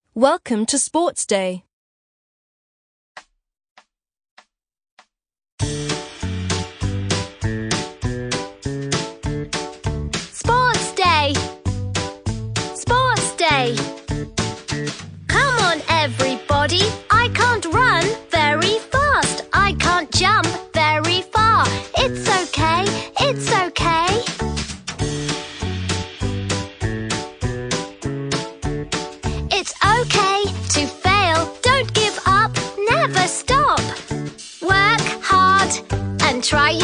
Welcome to Sports Day. Sports Day! Sports Day! Come on, everybody! I can't run very fast. I can't jump very far. It's okay, it's okay. It's okay to fail. Don't give up, never stop. Work hard and try